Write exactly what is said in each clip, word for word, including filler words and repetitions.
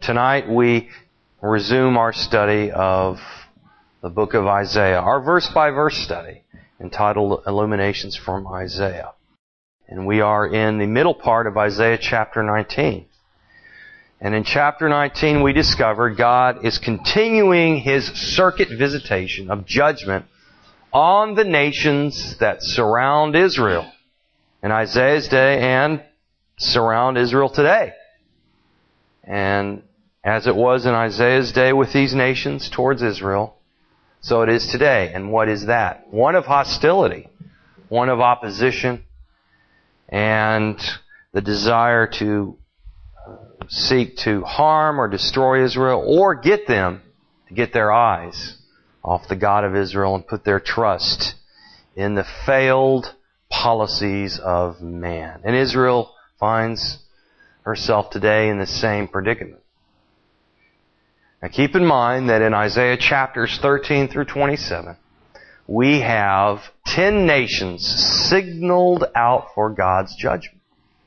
tonight we resume our study of the book of Isaiah, our verse-by-verse study entitled Illuminations from Isaiah. And we are in the middle part of Isaiah chapter nineteen. And in chapter nineteen we discovered God is continuing His circuit visitation of judgment on the nations that surround Israel in Isaiah's day and surround Israel today. And as it was in Isaiah's day with these nations towards Israel, so it is today. And what is that? One of hostility, one of opposition, and the desire to seek to harm or destroy Israel or get them to get their eyes off the God of Israel and put their trust in the failed policies of man. And Israel finds herself today in the same predicament. Now keep in mind that in Isaiah chapters thirteen through twenty-seven, we have ten nations signaled out for God's judgment,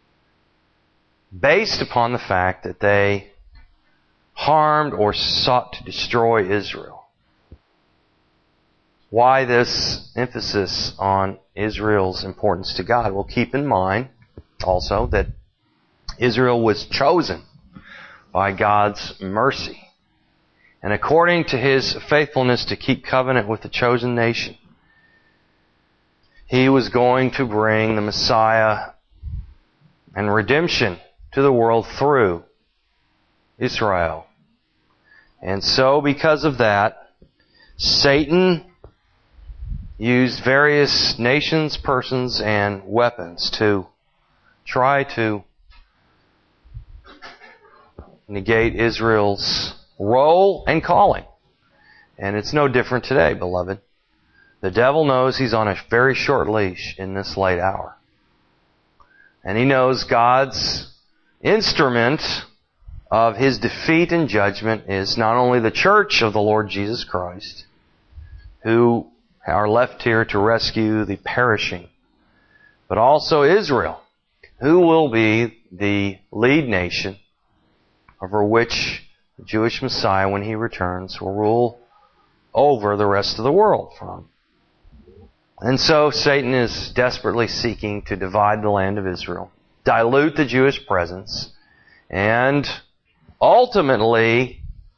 based upon the fact that they harmed or sought to destroy Israel. Why this emphasis on Israel's importance to God? Well, keep in mind also that Israel was chosen by God's mercy. And according to His faithfulness to keep covenant with the chosen nation, He was going to bring the Messiah and redemption to the world through Israel. And so because of that, Satan used various nations, persons, and weapons to try to negate Israel's role and calling. And it's no different today, beloved. The devil knows he's on a very short leash in this late hour. And he knows God's instrument of His defeat and judgment is not only the church of the Lord Jesus Christ, who are left here to rescue the perishing, but also Israel, who will be the lead nation over which the Jewish Messiah, when He returns, will rule over the rest of the world from. And so Satan is desperately seeking to divide the land of Israel, dilute the Jewish presence, and ultimately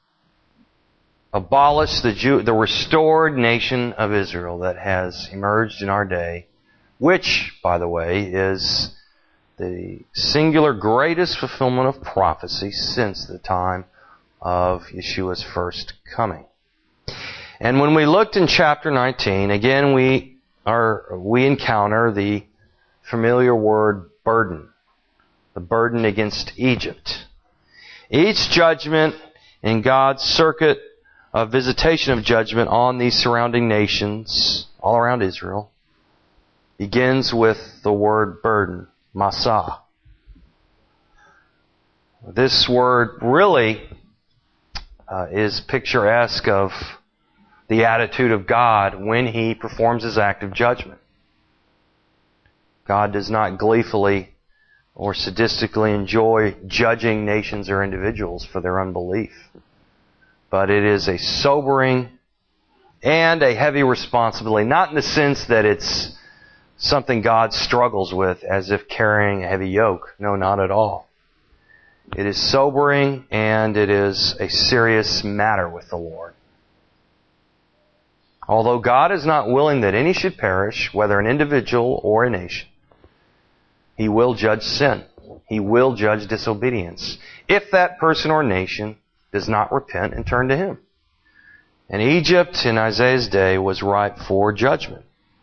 abolish the Jew, the restored nation of Israel that has emerged in our day, which, by the way, is the singular greatest fulfillment of prophecy since the time of Yeshua's first coming. And when we looked in chapter nineteen, again we are we encounter the familiar word burden, the burden against Egypt. Each judgment in God's circuit of visitation of judgment on these surrounding nations, all around Israel, begins with the word burden, masah. This word really uh, is picturesque of the attitude of God when He performs His act of judgment. God does not gleefully or sadistically enjoy judging nations or individuals for their unbelief. But it is a sobering and a heavy responsibility, not in the sense that it's something God struggles with as if carrying a heavy yoke. No, not at all. It is sobering and it is a serious matter with the Lord. Although God is not willing that any should perish, whether an individual or a nation, He will judge sin. He will judge disobedience, if that person or nation does not repent and turn to Him. And Egypt in Isaiah's day was ripe for judgment.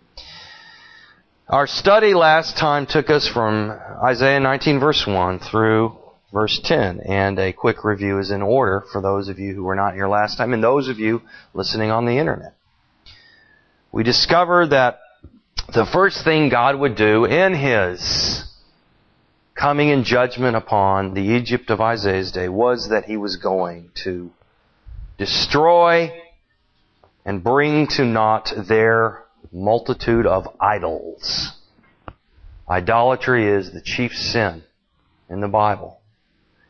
Our study last time took us from Isaiah nineteen verse one through verse ten, and a quick review is in order for those of you who were not here last time and those of you listening on the internet. We discovered that the first thing God would do in His coming in judgment upon the Egypt of Isaiah's day was that He was going to destroy and bring to naught their multitude of idols. Idolatry is the chief sin in the Bible.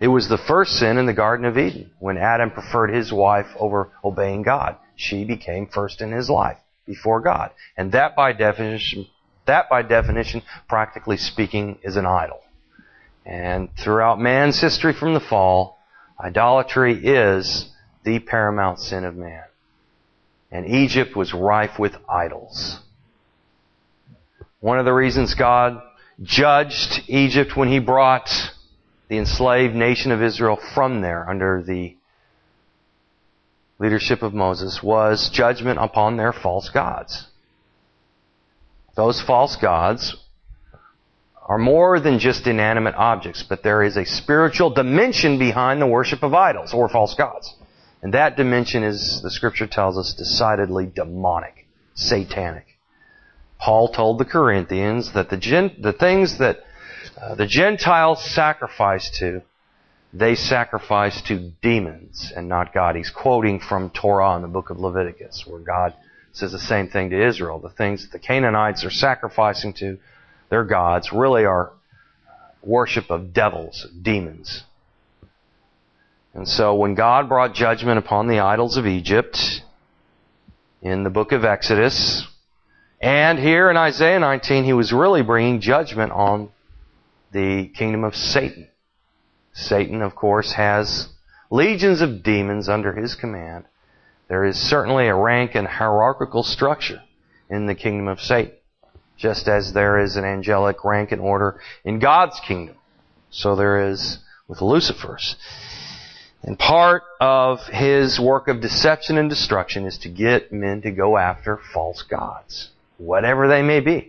It was the first sin in the Garden of Eden, when Adam preferred his wife over obeying God. She became first in his life before God. And that by definition, that by definition, practically speaking, is an idol. And throughout man's history from the fall, idolatry is the paramount sin of man. And Egypt was rife with idols. One of the reasons God judged Egypt when He brought the enslaved nation of Israel from there under the leadership of Moses was judgment upon their false gods. Those false gods are more than just inanimate objects, but there is a spiritual dimension behind the worship of idols or false gods. And that dimension is, the Scripture tells us, decidedly demonic, satanic. Paul told the Corinthians that the, gen, the things that uh, the Gentiles sacrifice to, they sacrifice to demons and not God. He's quoting from Torah in the book of Leviticus, where God says the same thing to Israel. The things that the Canaanites are sacrificing to their gods really are worship of devils, demons. And so when God brought judgment upon the idols of Egypt in the book of Exodus, and here in Isaiah nineteen, He was really bringing judgment on the kingdom of Satan. Satan, of course, has legions of demons under his command. There is certainly a rank and hierarchical structure in the kingdom of Satan, just as there is an angelic rank and order in God's kingdom. So there is with Lucifer's. And part of his work of deception and destruction is to get men to go after false gods, whatever they may be.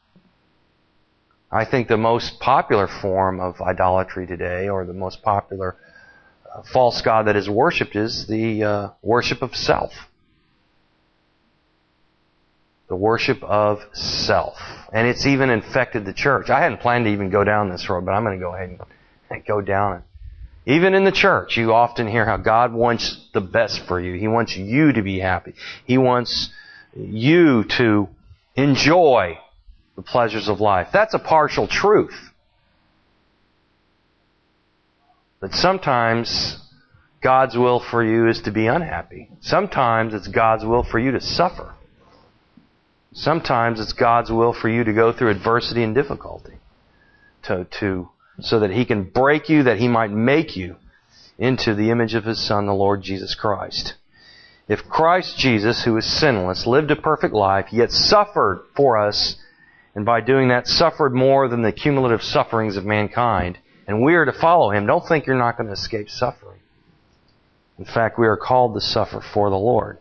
I think the most popular form of idolatry today, or the most popular uh, false god that is worshipped, is the uh, worship of self. The worship of self. And it's even infected the church. I hadn't planned to even go down this road, but I'm going to go ahead and go down it. Even in the church, you often hear how God wants the best for you. He wants you to be happy. He wants you to enjoy the pleasures of life. That's a partial truth. But sometimes God's will for you is to be unhappy. Sometimes it's God's will for you to suffer. Sometimes it's God's will for you to go through adversity and difficulty. To, to, so that He can break you, that He might make you into the image of His Son, the Lord Jesus Christ. If Christ Jesus, who is sinless, lived a perfect life, yet suffered for us, and by doing that suffered more than the cumulative sufferings of mankind, and we are to follow Him, don't think you're not going to escape suffering. In fact, we are called to suffer for the Lord.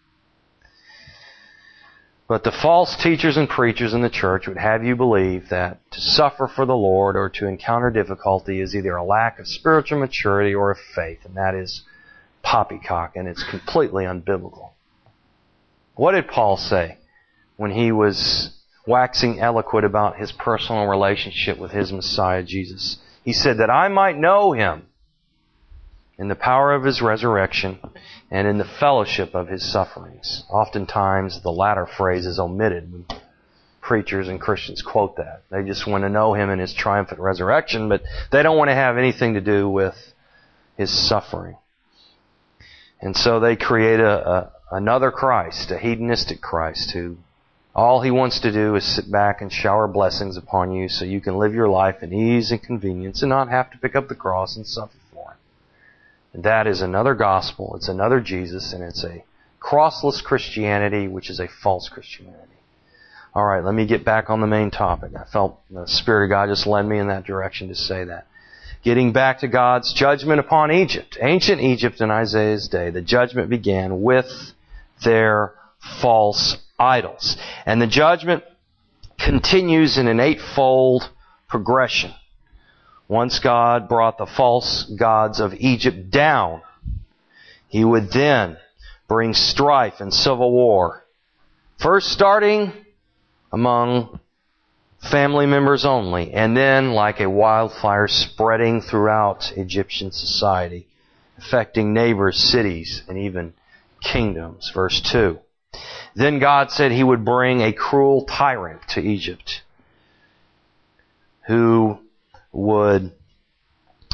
But the false teachers and preachers in the church would have you believe that to suffer for the Lord or to encounter difficulty is either a lack of spiritual maturity or of faith, and that is poppycock, and it's completely unbiblical. What did Paul say when he was waxing eloquent about his personal relationship with his Messiah, Jesus? He said that I might know Him in the power of His resurrection and in the fellowship of His sufferings. Oftentimes the latter phrase is omitted when preachers and Christians quote that. They just want to know Him in His triumphant resurrection, but they don't want to have anything to do with His suffering. And so they create a, a another Christ, a hedonistic Christ, who all He wants to do is sit back and shower blessings upon you so you can live your life in ease and convenience and not have to pick up the cross and suffer for Him. And that is another gospel. It's another Jesus, and it's a crossless Christianity, which is a false Christianity. All right, let me get back on the main topic. I felt the Spirit of God just led me in that direction to say that. Getting back to God's judgment upon Egypt. Ancient Egypt in Isaiah's day, the judgment began with their false idols. And the judgment continues in an eightfold progression. Once God brought the false gods of Egypt down, He would then bring strife and civil war. First starting among family members only, and then like a wildfire spreading throughout Egyptian society, affecting neighbors, cities, and even kingdoms. Verse two. Then God said He would bring a cruel tyrant to Egypt who would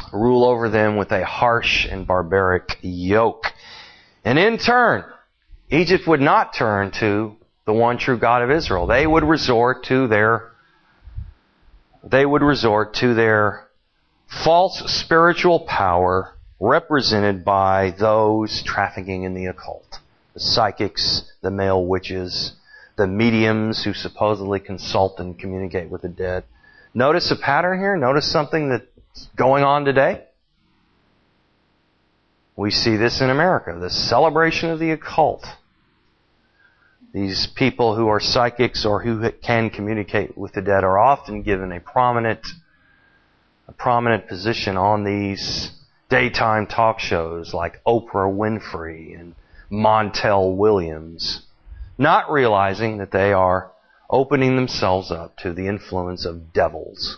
rule over them with a harsh and barbaric yoke. And in turn, Egypt would not turn to the one true God of Israel. They would resort to their, they would resort to their false spiritual power represented by those trafficking in the occult. The psychics, the male witches, the mediums who supposedly consult and communicate with the dead. Notice a pattern here? Notice something that's going on today? We see this in America, the celebration of the occult. These people who are psychics or who can communicate with the dead are often given a prominent, a prominent position on these daytime talk shows like Oprah Winfrey and Montel Williams, not realizing that they are opening themselves up to the influence of devils.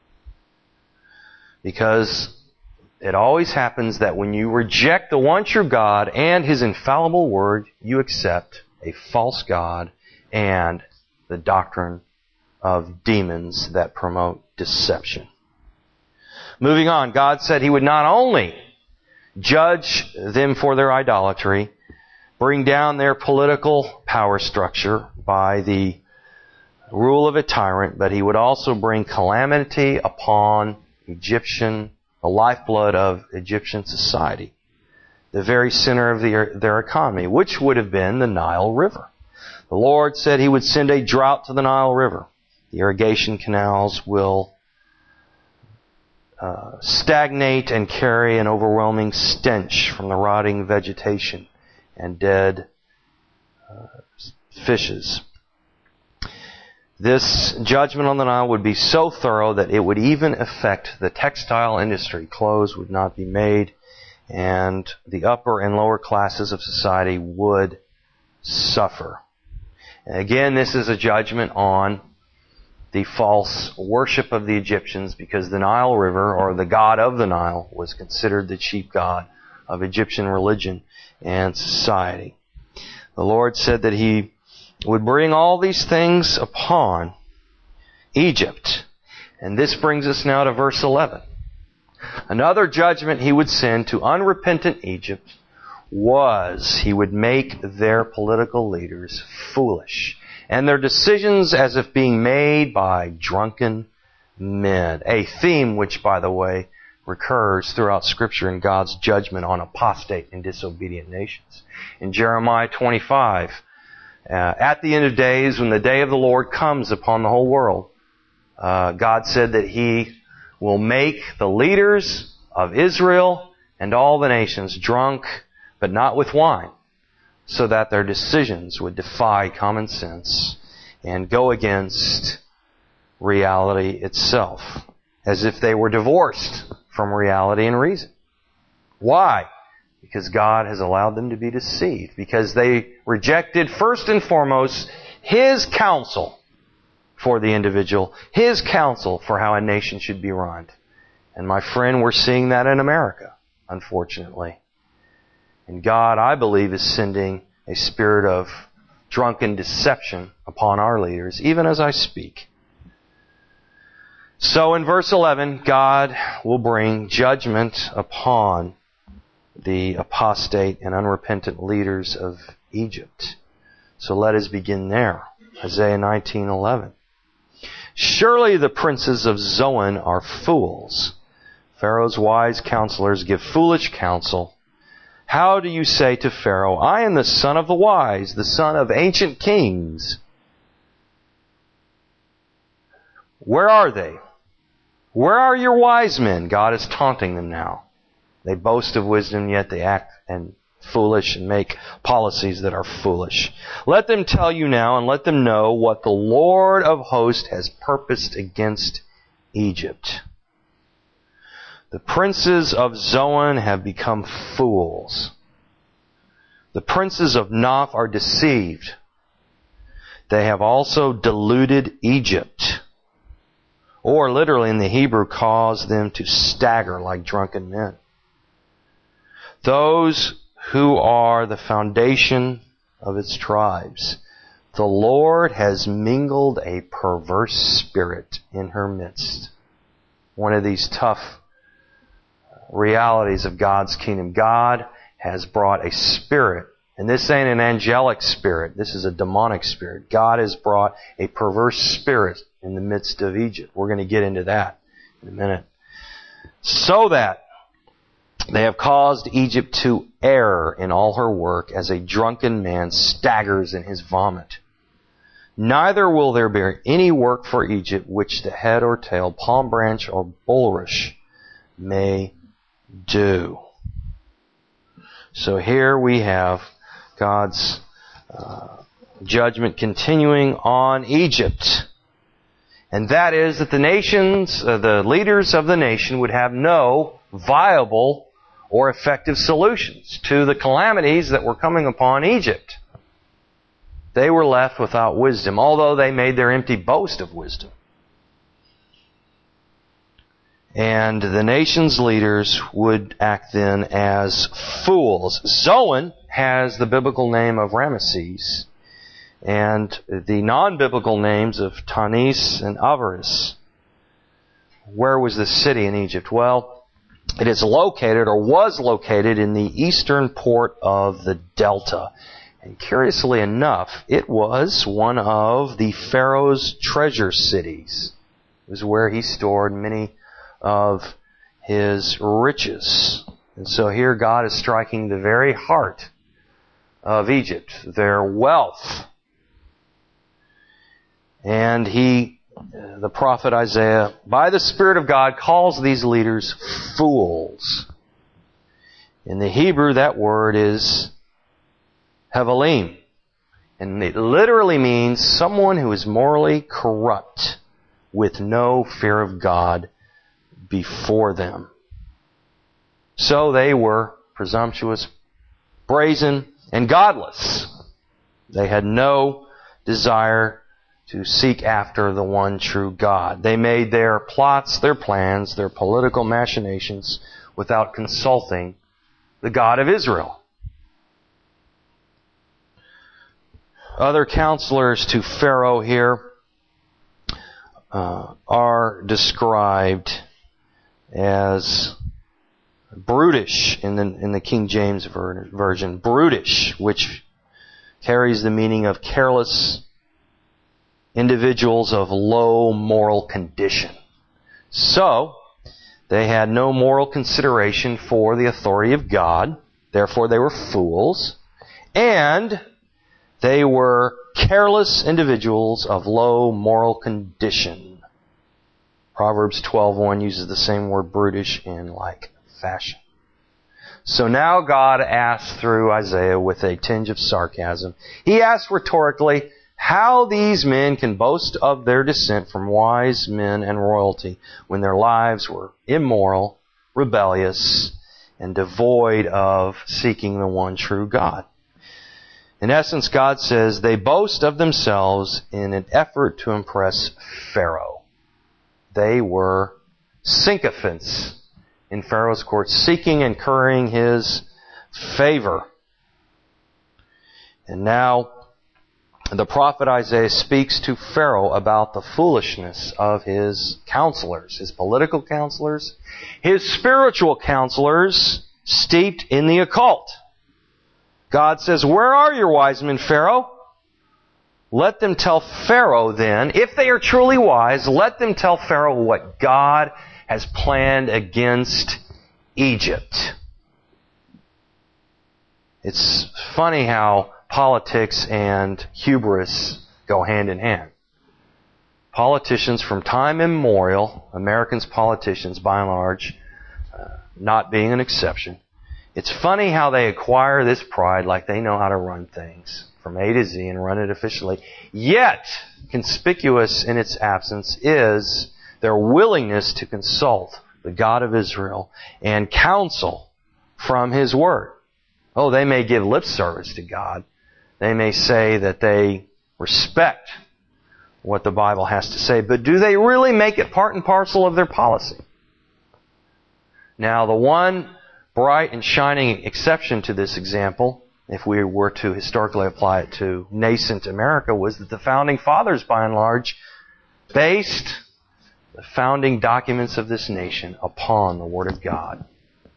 Because it always happens that when you reject the one true God and His infallible Word, you accept a false God and the doctrine of demons that promote deception. Moving on, God said He would not only judge them for their idolatry, bring down their political power structure by the rule of a tyrant, but He would also bring calamity upon Egyptian, the lifeblood of Egyptian society, the very center of their, their economy, which would have been the Nile River. The Lord said He would send a drought to the Nile River. The irrigation canals will uh, stagnate and carry an overwhelming stench from the rotting vegetation and dead uh, fishes. This judgment on the Nile would be so thorough that it would even affect the textile industry. Clothes would not be made, and the upper and lower classes of society would suffer. And again, this is a judgment on the false worship of the Egyptians, because the Nile River, or the god of the Nile, was considered the chief god of Egyptian religion and society. The Lord said that He would bring all these things upon Egypt. And this brings us now to verse eleven. Another judgment He would send to unrepentant Egypt was He would make their political leaders foolish, and their decisions as if being made by drunken men. A theme which, by the way, recurs throughout Scripture in God's judgment on apostate and disobedient nations. In Jeremiah twenty-five, Uh, at the end of days, when the day of the Lord comes upon the whole world, uh, God said that He will make the leaders of Israel and all the nations drunk, but not with wine, so that their decisions would defy common sense and go against reality itself, as if they were divorced from reality and reason. Why? Because God has allowed them to be deceived. Because they rejected, first and foremost, His counsel for the individual. His counsel for how a nation should be run. And my friend, we're seeing that in America, unfortunately. And God, I believe, is sending a spirit of drunken deception upon our leaders, even as I speak. So in verse eleven, God will bring judgment upon the apostate and unrepentant leaders of Egypt. So let us begin there. Isaiah nineteen eleven. Surely the princes of Zoan are fools. Pharaoh's wise counselors give foolish counsel. How do you say to Pharaoh, I am the son of the wise, the son of ancient kings? Where are they? Where are your wise men? God is taunting them now. They boast of wisdom, yet they act and foolish and make policies that are foolish. Let them tell you now, and let them know what the Lord of hosts has purposed against Egypt. The princes of Zoan have become fools. The princes of Noph are deceived. They have also deluded Egypt. Or literally in the Hebrew, caused them to stagger like drunken men. Those who are the foundation of its tribes, the Lord has mingled a perverse spirit in her midst. One of these tough realities of God's kingdom. God has brought a spirit, and this ain't an angelic spirit. This is a demonic spirit. God has brought a perverse spirit in the midst of Egypt. We're going to get into that in a minute. So that they have caused Egypt to err in all her work as a drunken man staggers in his vomit. Neither will there be any work for Egypt which the head or tail, palm branch or bulrush may do. So here we have God's uh, judgment continuing on Egypt. And that is that the nations, uh, the leaders of the nation would have no viable or effective solutions to the calamities that were coming upon Egypt. They were left without wisdom, although they made their empty boast of wisdom. And the nation's leaders would act then as fools. Zoan has the biblical name of Ramesses, and the non-biblical names of Tanis and Avaris. Where was this city in Egypt? Well, it is located, or was located, in the eastern port of the Delta. And curiously enough, it was one of the Pharaoh's treasure cities. It was where he stored many of his riches. And so here God is striking the very heart of Egypt, their wealth. And he, the prophet Isaiah, by the Spirit of God, calls these leaders fools. In the Hebrew, that word is Hevelim. And it literally means someone who is morally corrupt with no fear of God before them. So they were presumptuous, brazen, and godless. They had no desire to seek after the one true God. They made their plots, their plans, their political machinations without consulting the God of Israel. Other counselors to Pharaoh here uh, are described as brutish in the, in the King James ver- version. Brutish, which carries the meaning of careless individuals of low moral condition. So, they had no moral consideration for the authority of God. Therefore, they were fools. And they were careless individuals of low moral condition. Proverbs twelve one uses the same word brutish in like fashion. So now God asks through Isaiah with a tinge of sarcasm. He asks rhetorically how these men can boast of their descent from wise men and royalty when their lives were immoral, rebellious, and devoid of seeking the one true God. In essence, God says they boast of themselves in an effort to impress Pharaoh. They were sycophants in Pharaoh's court, seeking and currying his favor. And now, the prophet Isaiah speaks to Pharaoh about the foolishness of his counselors, his political counselors, his spiritual counselors steeped in the occult. God says, where are your wise men, Pharaoh? Let them tell Pharaoh then, if they are truly wise, let them tell Pharaoh what God has planned against Egypt. It's funny how politics and hubris go hand in hand. Politicians from time immemorial, Americans politicians by and large, uh, not being an exception, it's funny how they acquire this pride like they know how to run things from A to Z and run it efficiently. Yet, conspicuous in its absence is their willingness to consult the God of Israel and counsel from His Word. Oh, they may give lip service to God. They may say that they respect what the Bible has to say, but do they really make it part and parcel of their policy? Now, the one bright and shining exception to this example, if we were to historically apply it to nascent America, was that the Founding Fathers, by and large, based the founding documents of this nation upon the Word of God.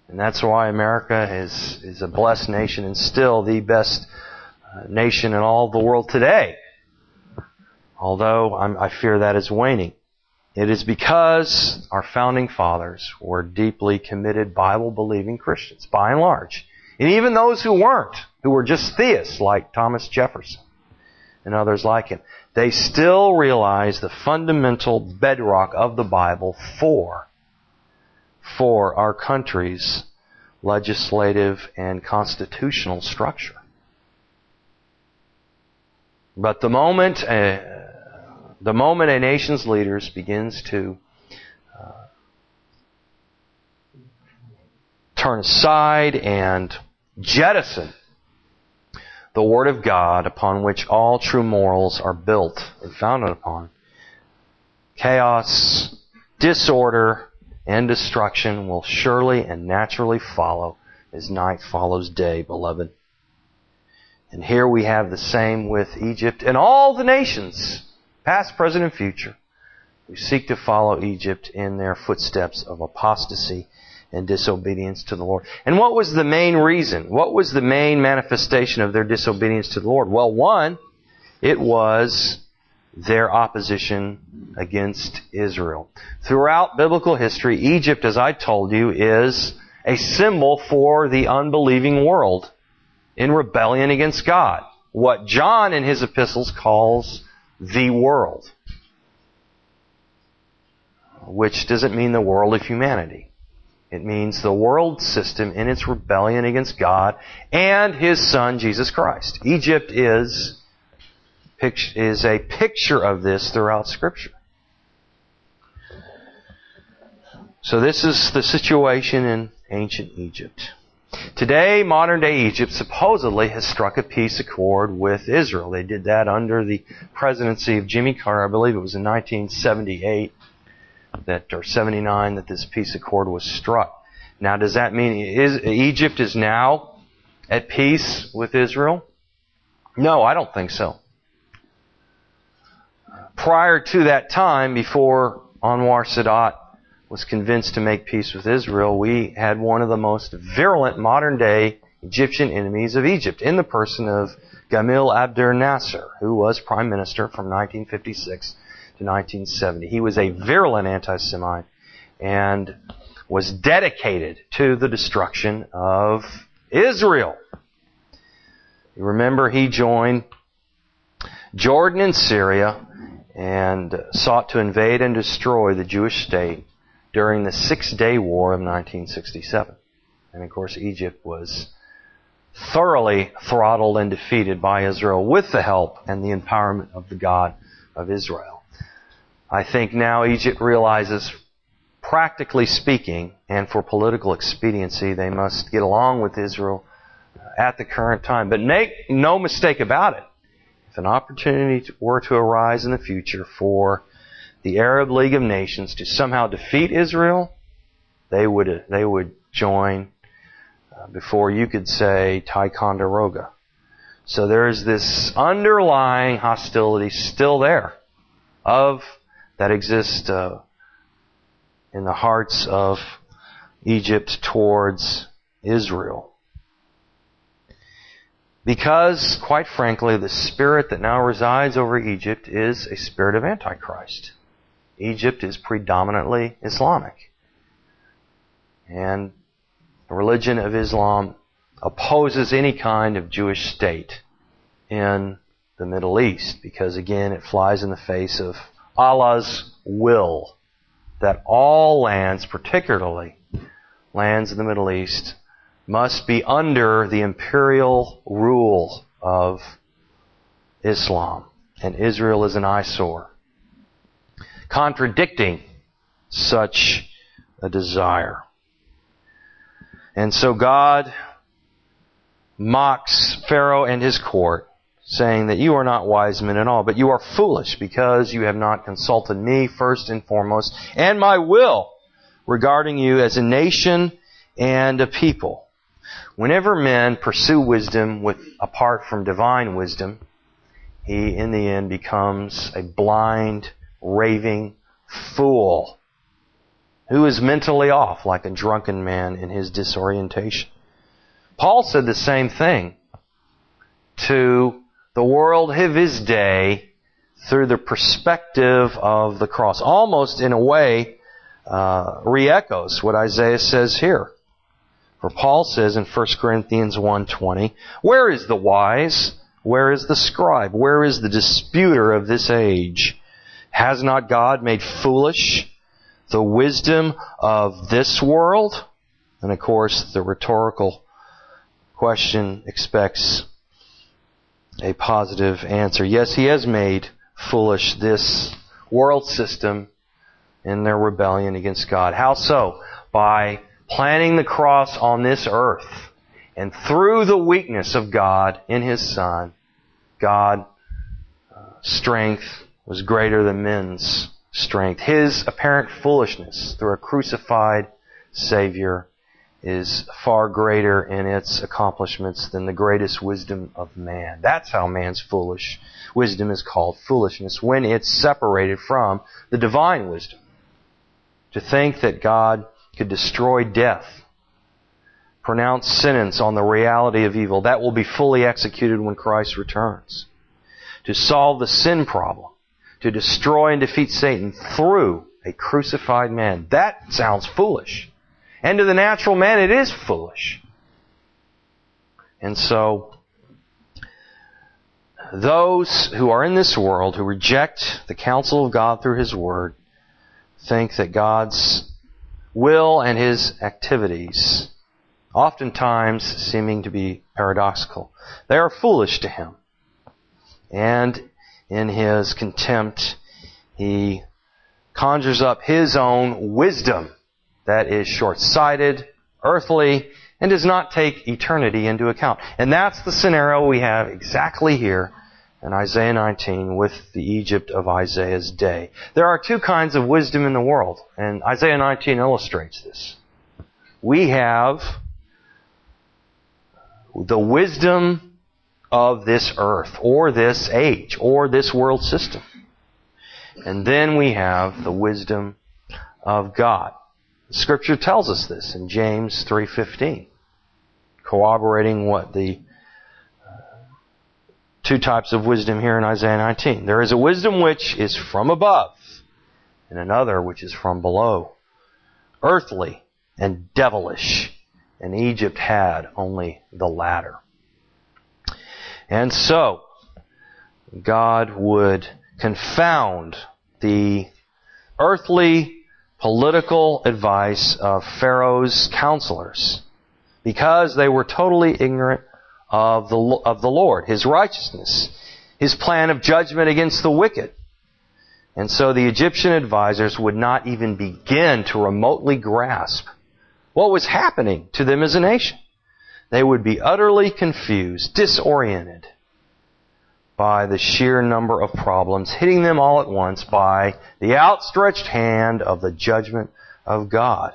And that's why America is, is a blessed nation and still the best uh, nation in all the world today. Although I'm, I fear that is waning. It is because our founding fathers were deeply committed Bible-believing Christians, by and large. And even those who weren't, who were just theists like Thomas Jefferson and others like him, they still realized the fundamental bedrock of the Bible for for our country's legislative and constitutional structure. But the moment uh, the moment a nation's leaders begins to uh, turn aside and jettison the Word of God upon which all true morals are built and founded upon, chaos, disorder, and destruction will surely and naturally follow as night follows day, beloved. And here we have the same with Egypt and all the nations, past, present, and future, who seek to follow Egypt in their footsteps of apostasy and disobedience to the Lord. And what was the main reason? What was the main manifestation of their disobedience to the Lord? Well, one, it was their opposition against Israel. Throughout biblical history, Egypt, as I told you, is a symbol for the unbelieving world in rebellion against God. What John in his epistles calls the world. Which doesn't mean the world of humanity. It means the world system in its rebellion against God and His Son, Jesus Christ. Egypt is is a picture of this throughout Scripture. So this is the situation in ancient Egypt. Today, modern-day Egypt supposedly has struck a peace accord with Israel. They did that under the presidency of Jimmy Carter. I believe it was in nineteen seventy-eight that, or seventy-nine that this peace accord was struck. Now, does that mean is, Egypt is now at peace with Israel? No, I don't think so. Prior to that time, before Anwar Sadat was convinced to make peace with Israel, we had one of the most virulent modern-day Egyptian enemies of Egypt in the person of Gamal Abdel Nasser, who was prime minister from nineteen fifty-six to nineteen seventy. He was a virulent anti-Semite and was dedicated to the destruction of Israel. You remember he joined Jordan and Syria and sought to invade and destroy the Jewish state during the Six-Day War of nineteen sixty-seven. And of course, Egypt was thoroughly throttled and defeated by Israel with the help and the empowerment of the God of Israel. I think now Egypt realizes, practically speaking, and for political expediency, they must get along with Israel at the current time. But make no mistake about it. If an opportunity were to arise in the future for the Arab League of Nations to somehow defeat Israel, they would they would join uh, before you could say Ticonderoga. So there is this underlying hostility still there of that exists uh, in the hearts of Egypt towards Israel. Because, quite frankly, the spirit that now resides over Egypt is a spirit of Antichrist. Egypt is predominantly Islamic. And the religion of Islam opposes any kind of Jewish state in the Middle East because, again, it flies in the face of Allah's will that all lands, particularly lands in the Middle East, must be under the imperial rule of Islam. And Israel is an eyesore, contradicting such a desire. And so God mocks Pharaoh and his court, saying that you are not wise men at all, but you are foolish because you have not consulted me first and foremost, and my will regarding you as a nation and a people. Whenever men pursue wisdom with apart from divine wisdom, he in the end becomes a blind, raving fool. who is mentally off like a drunken man in his disorientation. Paul said the same thing to the world of his day through the perspective of the cross. Almost in a way, uh, re-echoes what Isaiah says here. For Paul says in First Corinthians one twenty, "Where is the wise? Where is the scribe? Where is the disputer of this age? Has not God made foolish the wisdom of this world?" And of course, the rhetorical question expects a positive answer. Yes, He has made foolish this world system in their rebellion against God. How so? By planting the cross on this earth. And through the weakness of God in His Son, God's strength was greater than men's strength. His apparent foolishness through a crucified Savior is far greater in its accomplishments than the greatest wisdom of man. That's how man's foolish wisdom is called foolishness, when it's separated from the divine wisdom. To think that God could destroy death, pronounce sentence on the reality of evil, that will be fully executed when Christ returns. To solve the sin problem, to destroy and defeat Satan through a crucified man, that sounds foolish. And to the natural man, it is foolish. And so, those who are in this world, who reject the counsel of God through His Word, think that God's will and His activities, oftentimes seeming to be paradoxical, they are foolish to Him. And in His contempt, He conjures up His own wisdom that is short-sighted, earthly, and does not take eternity into account. And that's the scenario we have exactly here in Isaiah nineteen with the Egypt of Isaiah's day. There are two kinds of wisdom in the world, and Isaiah nineteen illustrates this. We have the wisdom of this earth, or this age, or this world system. And then we have the wisdom of God. Scripture tells us this in James three fifteen, corroborating what the two types of wisdom here in Isaiah nineteen. There is a wisdom which is from above, and another which is from below, earthly and devilish, and Egypt had only the latter. And so, God would confound the earthly political advice of Pharaoh's counselors because they were totally ignorant of the, of the Lord, His righteousness, His plan of judgment against the wicked. And so the Egyptian advisors would not even begin to remotely grasp what was happening to them as a nation. They would be utterly confused, disoriented by the sheer number of problems hitting them all at once by the outstretched hand of the judgment of God.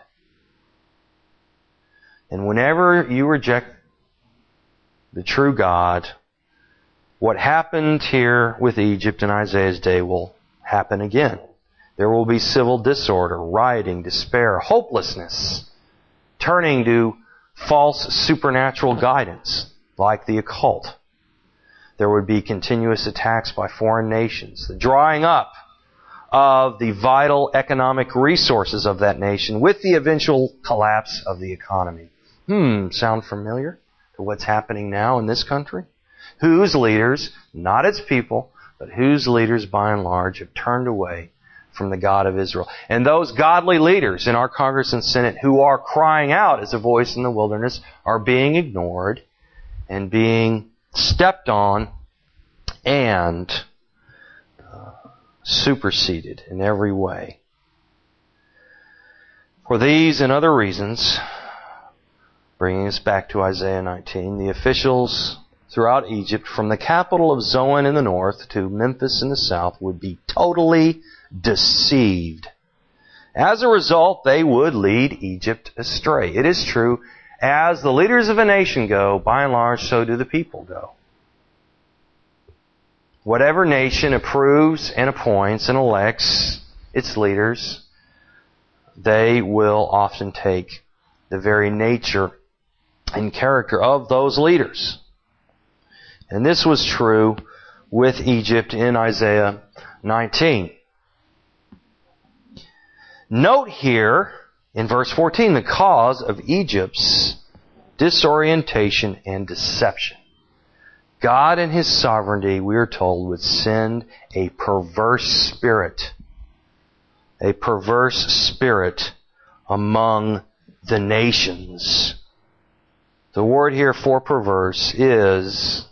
And whenever you reject the true God, what happened here with Egypt in Isaiah's day will happen again. There will be civil disorder, rioting, despair, hopelessness, turning to false supernatural guidance like the occult. There would be continuous attacks by foreign nations, the drying up of the vital economic resources of that nation with the eventual collapse of the economy. Hmm, sound familiar to what's happening now in this country? Whose leaders, not its people, but whose leaders by and large have turned away from the God of Israel. And those godly leaders in our Congress and Senate who are crying out as a voice in the wilderness are being ignored and being stepped on and uh, superseded in every way. For these and other reasons, bringing us back to Isaiah nineteen, the officials throughout Egypt, from the capital of Zoan in the north to Memphis in the south, would be totally deceived. As a result, they would lead Egypt astray. It is true, as the leaders of a nation go, by and large, so do the people go. Whatever nation approves and appoints and elects its leaders, they will often take the very nature and character of those leaders. And this was true with Egypt in Isaiah nineteen. Note here in verse fourteen the cause of Egypt's disorientation and deception. God in His sovereignty, we are told, would send a perverse spirit. A perverse spirit among the nations. The word here for perverse is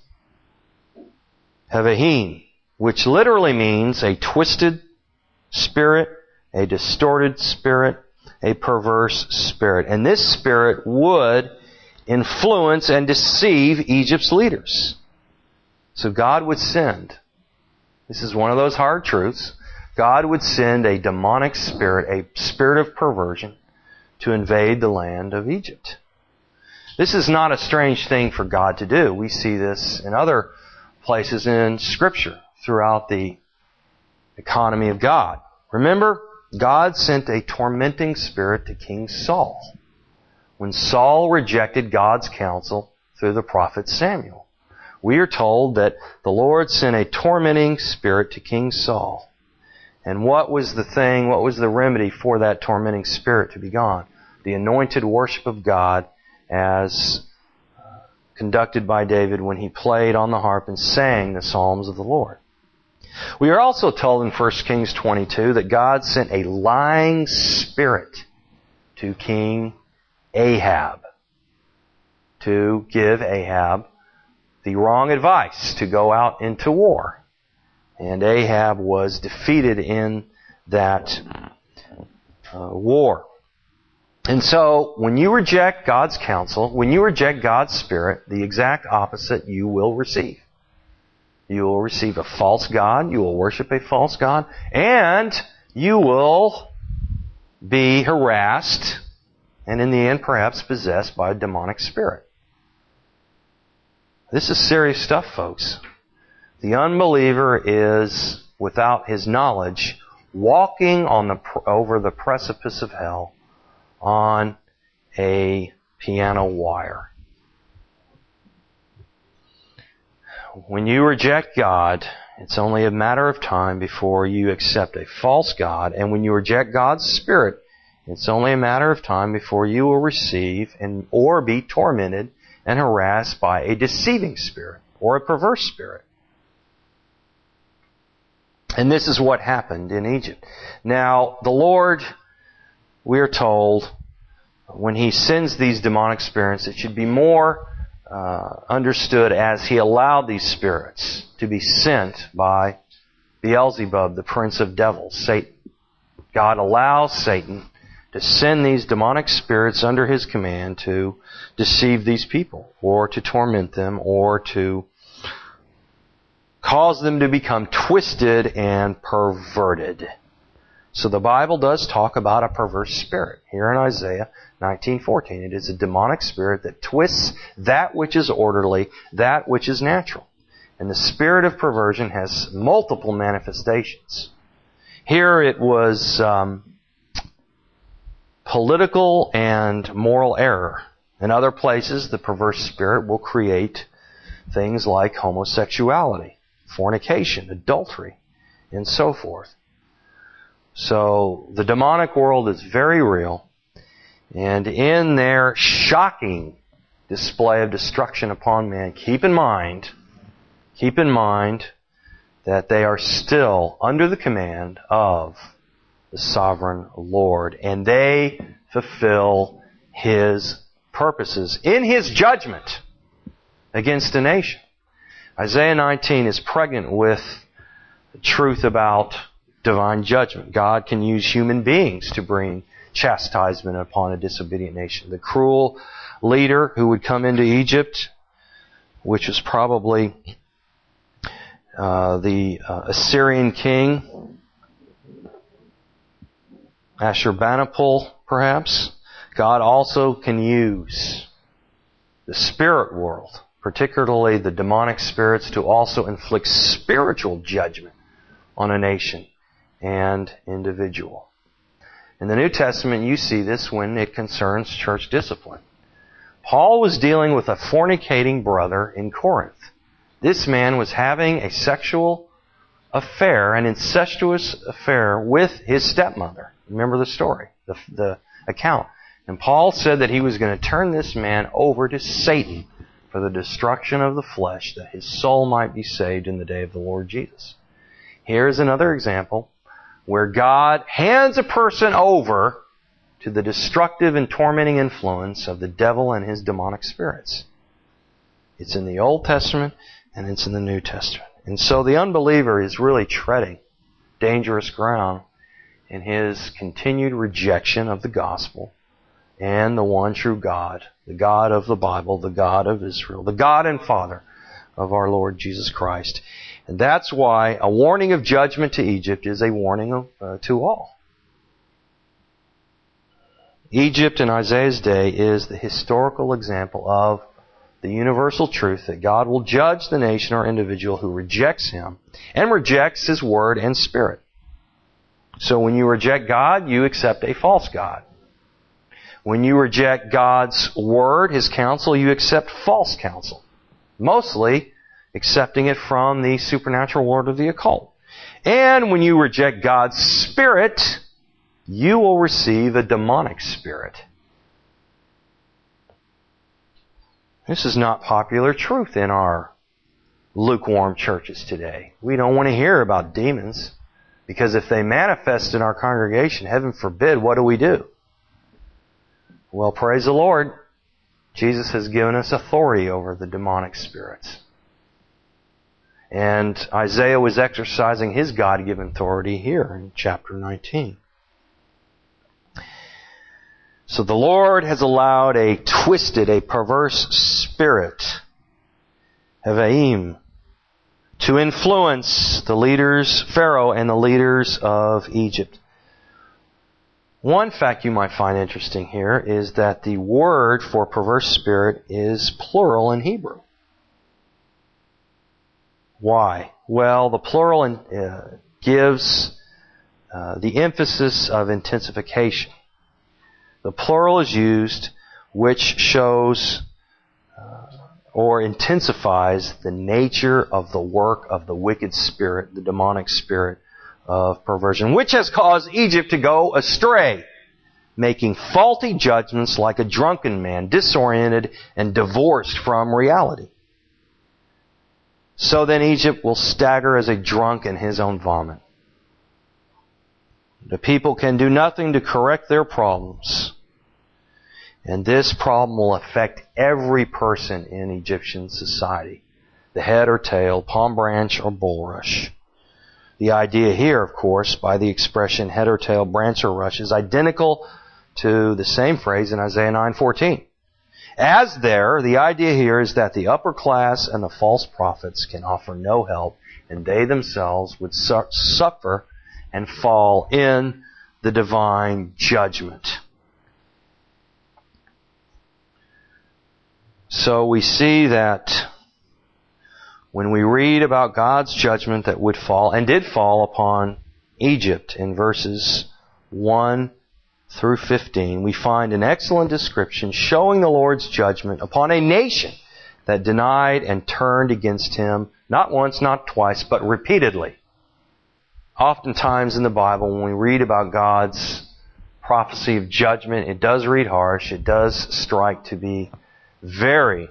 Hevahim, which literally means a twisted spirit, a distorted spirit, a perverse spirit. And this spirit would influence and deceive Egypt's leaders. So God would send, this is one of those hard truths, God would send a demonic spirit, a spirit of perversion, to invade the land of Egypt. This is not a strange thing for God to do. We see this in other places in Scripture throughout the economy of God. Remember, God sent a tormenting spirit to King Saul when Saul rejected God's counsel through the prophet Samuel. We are told that the Lord sent a tormenting spirit to King Saul. And what was the thing, what was the remedy for that tormenting spirit to be gone? The anointed worship of God as conducted by David when he played on the harp and sang the psalms of the Lord. We are also told in First Kings twenty-two that God sent a lying spirit to King Ahab to give Ahab the wrong advice to go out into war. And Ahab was defeated in that uh, war. And so, when you reject God's counsel, when you reject God's Spirit, the exact opposite you will receive. You will receive a false god, you will worship a false god, and you will be harassed, and in the end perhaps possessed by a demonic spirit. This is serious stuff, folks. The unbeliever is, without his knowledge, walking on the over the precipice of hell on a piano wire. When you reject God, it's only a matter of time before you accept a false god. And when you reject God's Spirit, it's only a matter of time before you will receive and or be tormented and harassed by a deceiving spirit or a perverse spirit. And this is what happened in Egypt. Now, the Lord, we are told, when He sends these demonic spirits, it should be more uh, understood as He allowed these spirits to be sent by Beelzebub, the prince of devils, Satan. God allows Satan to send these demonic spirits under His command to deceive these people, or to torment them, or to cause them to become twisted and perverted. So the Bible does talk about a perverse spirit here in Isaiah nineteen fourteen. It is a demonic spirit that twists that which is orderly, that which is natural. And the spirit of perversion has multiple manifestations. Here it was um, political and moral error. In other places, the perverse spirit will create things like homosexuality, fornication, adultery, and so forth. So the demonic world is very real, and in their shocking display of destruction upon man, keep in mind, keep in mind that they are still under the command of the sovereign Lord, and they fulfill His purposes in His judgment against a nation. Isaiah nineteen is pregnant with truth about divine judgment. God can use human beings to bring chastisement upon a disobedient nation. The cruel leader who would come into Egypt, which was probably uh, the uh, Assyrian king, Ashurbanipal, perhaps. God also can use the spirit world, particularly the demonic spirits, to also inflict spiritual judgment on a nation and individual. In the New Testament, you see this when it concerns church discipline. Paul was dealing with a fornicating brother in Corinth. This man was having a sexual affair, an incestuous affair with his stepmother. Remember the story, the, the account. And Paul said that he was going to turn this man over to Satan for the destruction of the flesh, that his soul might be saved in the day of the Lord Jesus. Here's another example where God hands a person over to the destructive and tormenting influence of the devil and his demonic spirits. It's in the Old Testament and it's in the New Testament. And so the unbeliever is really treading dangerous ground in his continued rejection of the gospel and the one true God, the God of the Bible, the God of Israel, the God and Father of our Lord Jesus Christ. And that's why a warning of judgment to Egypt is a warning of, uh, to all. Egypt in Isaiah's day is the historical example of the universal truth that God will judge the nation or individual who rejects Him and rejects His Word and Spirit. So when you reject God, you accept a false God. When you reject God's Word, His counsel, you accept false counsel. Mostly accepting it from the supernatural world of the occult. And when you reject God's Spirit, you will receive a demonic spirit. This is not popular truth in our lukewarm churches today. We don't want to hear about demons, because if they manifest in our congregation, heaven forbid, what do we do? Well, praise the Lord. Jesus has given us authority over the demonic spirits. And Isaiah was exercising his God-given authority here in chapter nineteen. So the Lord has allowed a twisted, a perverse spirit, Hevaim, to influence the leaders, Pharaoh and the leaders of Egypt. One fact you might find interesting here is that the word for perverse spirit is plural in Hebrew. Why? Well, the plural uh, gives uh, the emphasis of intensification. The plural is used, which shows uh, or intensifies the nature of the work of the wicked spirit, the demonic spirit of perversion, which has caused Egypt to go astray, making faulty judgments like a drunken man, disoriented and divorced from reality. So then Egypt will stagger as a drunk in his own vomit. The people can do nothing to correct their problems. And this problem will affect every person in Egyptian society, the head or tail, palm branch or bulrush. The idea here, of course, by the expression head or tail, branch or rush, is identical to the same phrase in Isaiah nine fourteen. As there, the idea here is that the upper class and the false prophets can offer no help, and they themselves would su- suffer and fall in the divine judgment. So we see that when we read about God's judgment that would fall, and did fall upon Egypt in verses one through fifteen, we find an excellent description showing the Lord's judgment upon a nation that denied and turned against Him, not once, not twice, but repeatedly. Oftentimes in the Bible, when we read about God's prophecy of judgment, it does read harsh, it does strike to be very,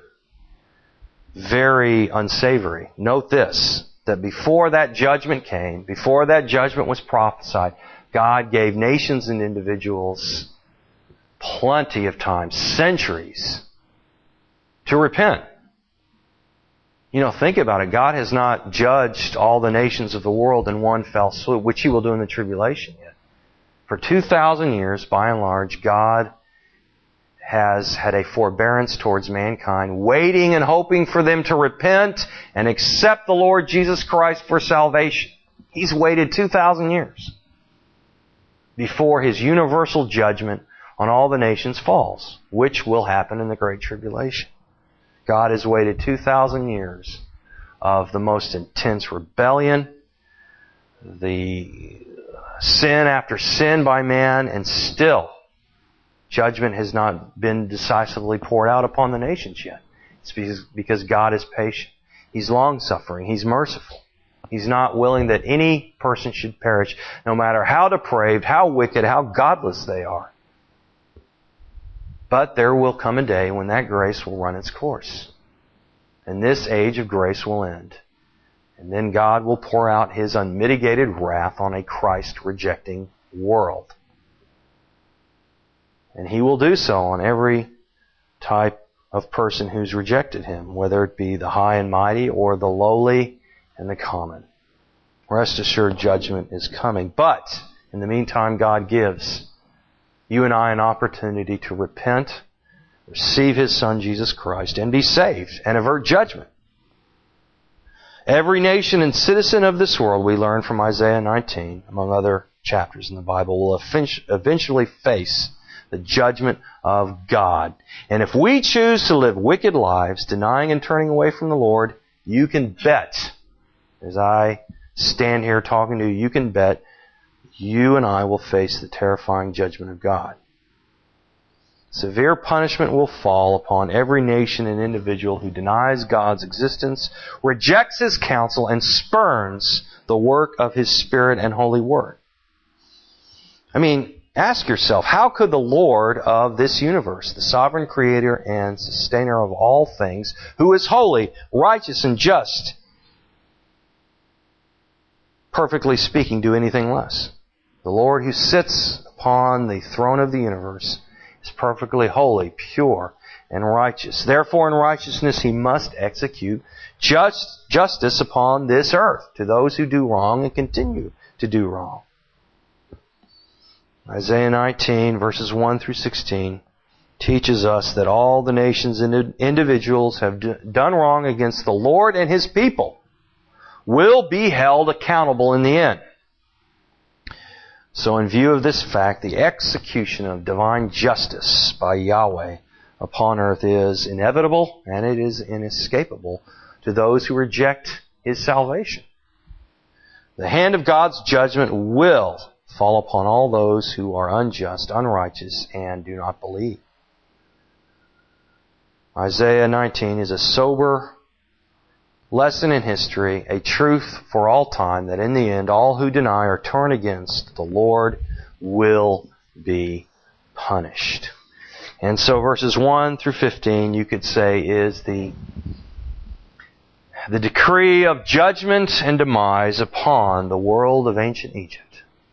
very unsavory. Note this, that before that judgment came, before that judgment was prophesied, God gave nations and individuals plenty of time, centuries, to repent. You know, think about it. God has not judged all the nations of the world in one fell swoop, which He will do in the tribulation yet. For two thousand years, by and large, God has had a forbearance towards mankind, waiting and hoping for them to repent and accept the Lord Jesus Christ for salvation. He's waited two thousand years before His universal judgment on all the nations falls, which will happen in the Great Tribulation. God has waited two thousand years of the most intense rebellion, the sin after sin by man, and still judgment has not been decisively poured out upon the nations yet. It's because, because God is patient. He's long-suffering. He's merciful. He's not willing that any person should perish, no matter how depraved, how wicked, how godless they are. But there will come a day when that grace will run its course. And this age of grace will end. And then God will pour out His unmitigated wrath on a Christ-rejecting world. And He will do so on every type of person who's rejected Him, whether it be the high and mighty or the lowly and the common. Rest assured, judgment is coming. But, in the meantime, God gives you and I an opportunity to repent, receive His Son, Jesus Christ, and be saved, and avert judgment. Every nation and citizen of this world, we learn from Isaiah nineteen, among other chapters in the Bible, will eventually face the judgment of God. And if we choose to live wicked lives, denying and turning away from the Lord, you can bet, as I stand here talking to you, you can bet you and I will face the terrifying judgment of God. Severe punishment will fall upon every nation and individual who denies God's existence, rejects His counsel, and spurns the work of His Spirit and Holy Word. I mean, ask yourself, how could the Lord of this universe, the sovereign creator and sustainer of all things, who is holy, righteous, and just, perfectly speaking, do anything less? The Lord who sits upon the throne of the universe is perfectly holy, pure, and righteous. Therefore, in righteousness He must execute just justice upon this earth to those who do wrong and continue to do wrong. Isaiah nineteen, verses one through sixteen, teaches us that all the nations and individuals have done wrong against the Lord and His people will be held accountable in the end. So in view of this fact, the execution of divine justice by Yahweh upon earth is inevitable and it is inescapable to those who reject His salvation. The hand of God's judgment will fall upon all those who are unjust, unrighteous, and do not believe. Isaiah nineteen is a sober lesson in history, a truth for all time, that in the end, all who deny or turn against the Lord will be punished. And so verses one through fifteen, you could say, is the, the decree of judgment and demise upon the world of ancient Egypt.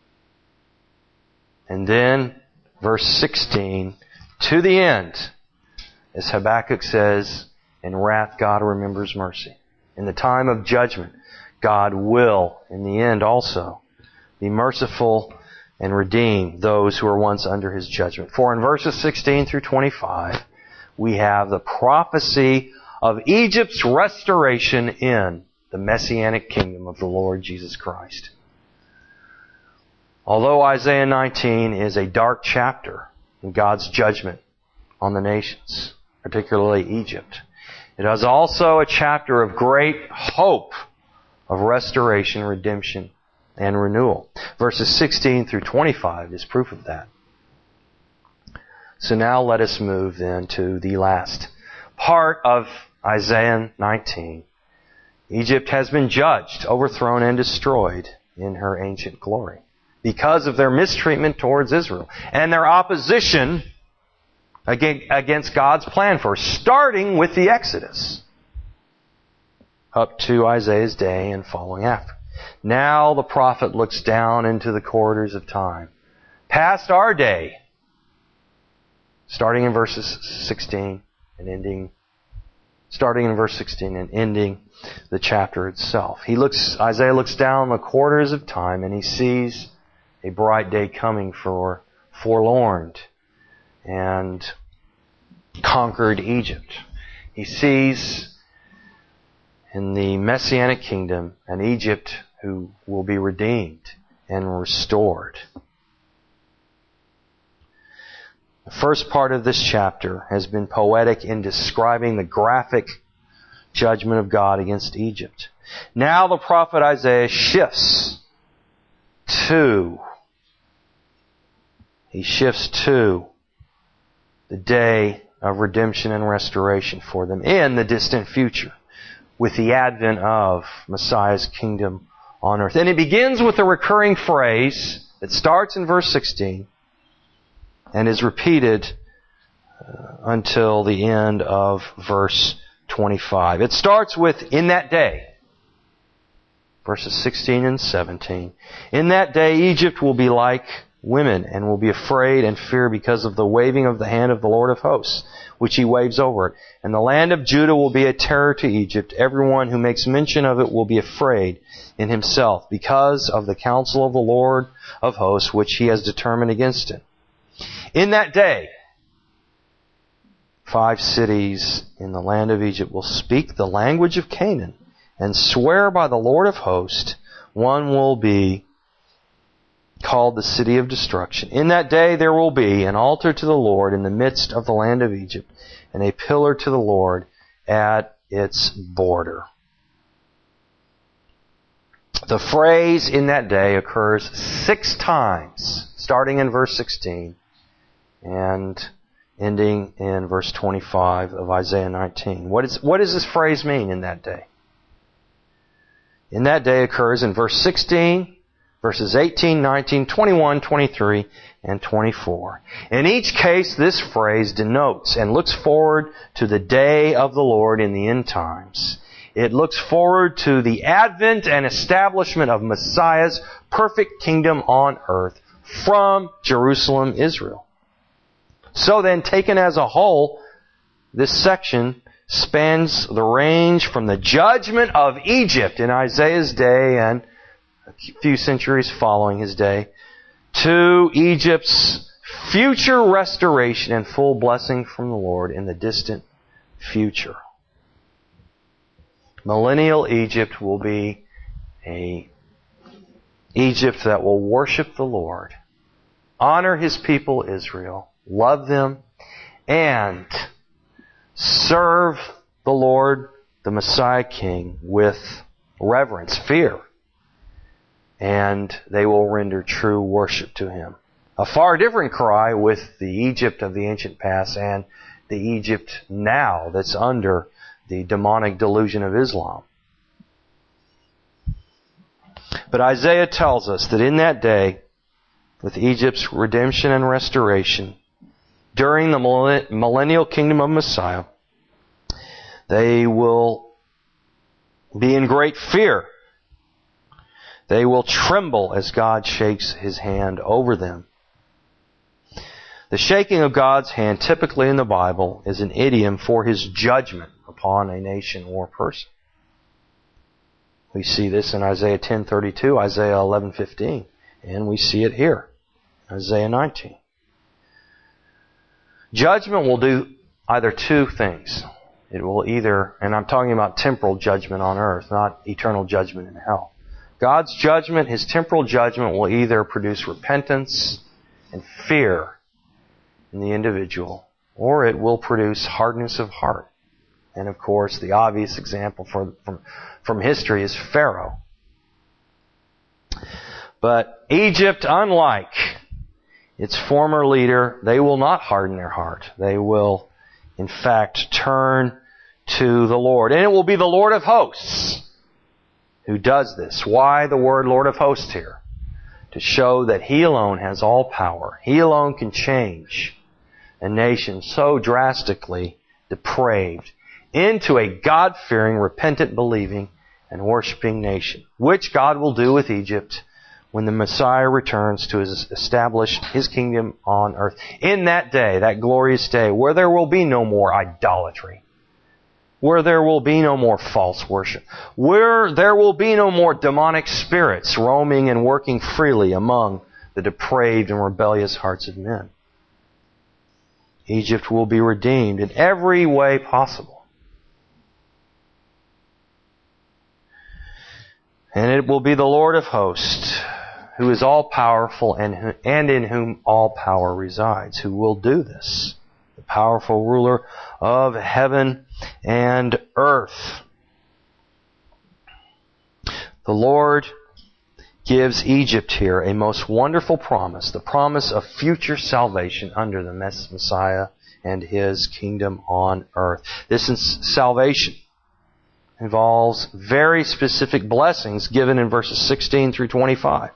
And then, verse sixteen, to the end, as Habakkuk says, in wrath God remembers mercy. In the time of judgment, God will, in the end also, be merciful and redeem those who were once under His judgment. For in verses sixteen through twenty-five, we have the prophecy of Egypt's restoration in the Messianic kingdom of the Lord Jesus Christ. Although Isaiah nineteen is a dark chapter in God's judgment on the nations, particularly Egypt, it is also a chapter of great hope of restoration, redemption, and renewal. Verses sixteen through twenty-five is proof of that. So now let us move then to the last part of Isaiah nineteen. Egypt has been judged, overthrown, and destroyed in her ancient glory because of their mistreatment towards Israel and their opposition against God's plan for, starting with the Exodus up to Isaiah's day and following after. Now the prophet looks down into the corridors of time, past our day, starting in verses sixteen and ending, starting in verse sixteen and ending the chapter itself. He looks, Isaiah looks down the corridors of time and he sees a bright day coming for forlorn and conquered Egypt. He sees in the Messianic kingdom an Egypt who will be redeemed and restored. The first part of this chapter has been poetic in describing the graphic judgment of God against Egypt. Now the prophet Isaiah shifts to he shifts to the day of redemption and restoration for them in the distant future with the advent of Messiah's kingdom on earth. And it begins with a recurring phrase that starts in verse sixteen and is repeated uh, until the end of verse twenty-five. It starts with, in that day, verses sixteen and seventeen. In that day Egypt will be like women and will be afraid and fear because of the waving of the hand of the Lord of hosts, which he waves over it. And the land of Judah will be a terror to Egypt. Everyone who makes mention of it will be afraid in himself because of the counsel of the Lord of hosts, which he has determined against it. In that day, five cities in the land of Egypt will speak the language of Canaan and swear by the Lord of hosts. One will be called the city of destruction. In that day there will be an altar to the Lord in the midst of the land of Egypt, and a pillar to the Lord at its border. The phrase "in that day" occurs six times, starting in verse sixteen and ending in verse twenty-five of Isaiah nineteen. What, is, what does this phrase mean, "in that day"? In that day occurs in verse sixteen, verses eighteen, nineteen, twenty-one, twenty-three, and twenty-four. In each case, this phrase denotes and looks forward to the day of the Lord in the end times. It looks forward to the advent and establishment of Messiah's perfect kingdom on earth from Jerusalem, Israel. So then, taken as a whole, this section spans the range from the judgment of Egypt in Isaiah's day and a few centuries following his day, to Egypt's future restoration and full blessing from the Lord in the distant future. Millennial Egypt will be a Egypt that will worship the Lord, honor his people Israel, love them, and serve the Lord, the Messiah King, with reverence, fear. And they will render true worship to him. A far different cry with the Egypt of the ancient past and the Egypt now that's under the demonic delusion of Islam. But Isaiah tells us that in that day, with Egypt's redemption and restoration, during the millennial kingdom of Messiah, they will be in great fear. They will tremble as God shakes his hand over them. The shaking of God's hand, typically in the Bible, is an idiom for his judgment upon a nation or person. We see this in Isaiah ten thirty-two, Isaiah eleven fifteen, and we see it here, Isaiah nineteen. Judgment will do either two things. It will either, and I'm talking about temporal judgment on earth, not eternal judgment in hell. God's judgment, his temporal judgment, will either produce repentance and fear in the individual, or it will produce hardness of heart. And of course, the obvious example for, from, from history is Pharaoh. But Egypt, unlike its former leader, they will not harden their heart. They will, in fact, turn to the Lord. And it will be the Lord of hosts who does this. Why the word Lord of hosts here? To show that he alone has all power. He alone can change a nation so drastically depraved into a God-fearing, repentant, believing, and worshiping nation, which God will do with Egypt when the Messiah returns to his, establish his kingdom on earth. In that day, that glorious day, where there will be no more idolatry, where there will be no more false worship, where there will be no more demonic spirits roaming and working freely among the depraved and rebellious hearts of men. Egypt will be redeemed in every way possible. And it will be the Lord of hosts, who is all-powerful and, and in whom all power resides, who will do this. The powerful ruler of heaven and earth. The Lord gives Egypt here a most wonderful promise, the promise of future salvation under the Messiah and His kingdom on earth. This is salvation involves very specific blessings given in verses sixteen through twenty-five.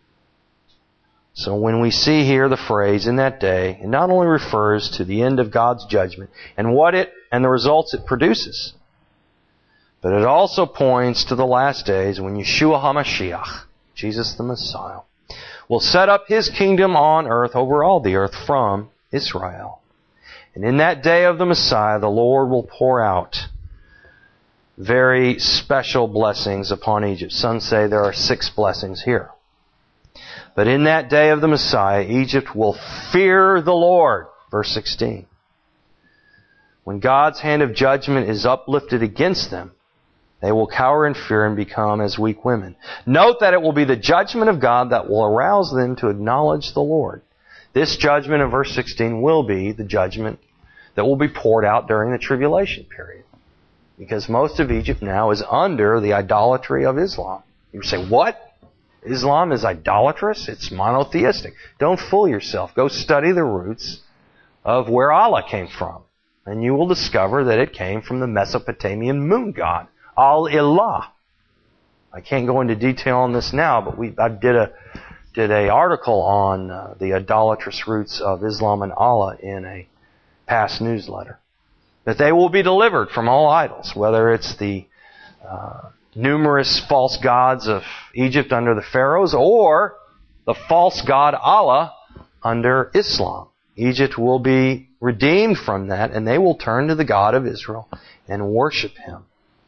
So when we see here the phrase, in that day, it not only refers to the end of God's judgment and what it and the results it produces, but it also points to the last days when Yeshua HaMashiach, Jesus the Messiah, will set up His kingdom on earth over all the earth from Israel. And in that day of the Messiah, the Lord will pour out very special blessings upon Egypt. Some say there are six blessings here. But in that day of the Messiah, Egypt will fear the Lord. Verse sixteen. When God's hand of judgment is uplifted against them, they will cower in fear and become as weak women. Note that it will be the judgment of God that will arouse them to acknowledge the Lord. This judgment in verse sixteen will be the judgment that will be poured out during the tribulation period. Because most of Egypt now is under the idolatry of Islam. You say, what? Islam is idolatrous? It's monotheistic. Don't fool yourself. Go study the roots of where Allah came from. And you will discover that it came from the Mesopotamian moon god, Al-Ilah. I can't go into detail on this now, but we I did a did a article on uh, the idolatrous roots of Islam and Allah in a past newsletter. That they will be delivered from all idols, whether it's the uh, numerous false gods of Egypt under the pharaohs or the false god Allah under Islam. Egypt will be redeemed from that, and they will turn to the God of Israel and worship Him.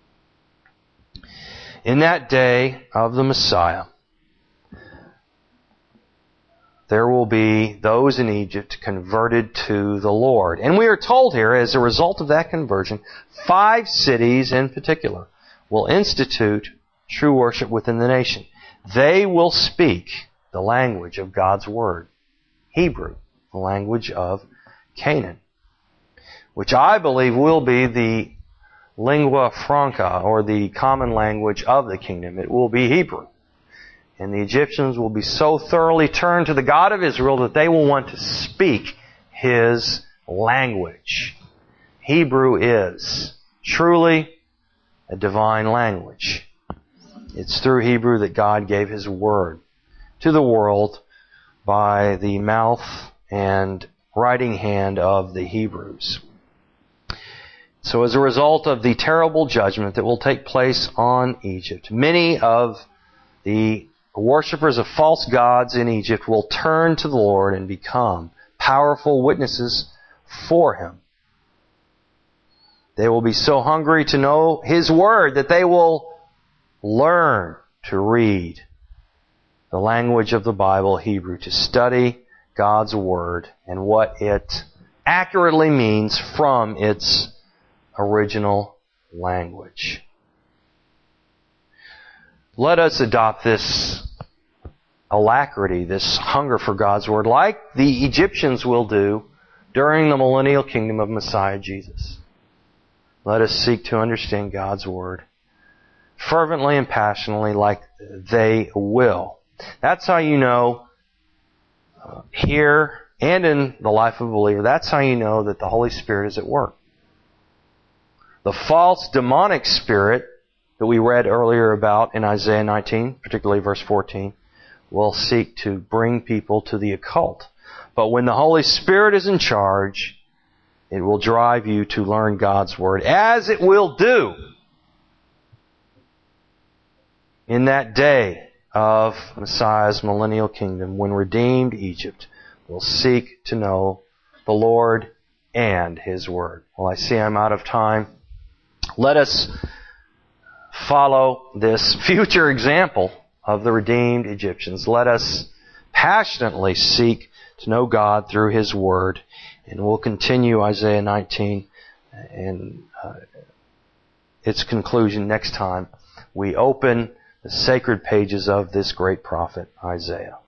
In that day of the Messiah, there will be those in Egypt converted to the Lord. And we are told here, as a result of that conversion, five cities in particular will institute true worship within the nation. They will speak the language of God's Word, Hebrew, the language of Canaan, which I believe will be the lingua franca, or the common language of the kingdom. It will be Hebrew. And the Egyptians will be so thoroughly turned to the God of Israel that they will want to speak His language. Hebrew is truly a divine language. It's through Hebrew that God gave His Word to the world by the mouth and writing hand of the Hebrews. So as a result of the terrible judgment that will take place on Egypt, many of the worshippers of false gods in Egypt will turn to the Lord and become powerful witnesses for Him. They will be so hungry to know His Word that they will learn to read the language of the Bible, Hebrew, to study God's Word and what it accurately means from its original language. Let us adopt this alacrity, this hunger for God's Word, like the Egyptians will do during the millennial kingdom of Messiah Jesus. Let us seek to understand God's Word fervently and passionately like they will. That's how you know, uh, here and in the life of a believer, that's how you know that the Holy Spirit is at work. The false demonic spirit that we read earlier about in Isaiah nineteen, particularly verse fourteen, will seek to bring people to the occult. But when the Holy Spirit is in charge, it will drive you to learn God's Word, as it will do in that day of Messiah's millennial kingdom, when redeemed Egypt will seek to know the Lord and His Word. Well, I see I'm out of time. Let us follow this future example of the redeemed Egyptians. Let us passionately seek to know God through His Word. And we'll continue Isaiah nineteen and uh, its conclusion next time we open the sacred pages of this great prophet, Isaiah.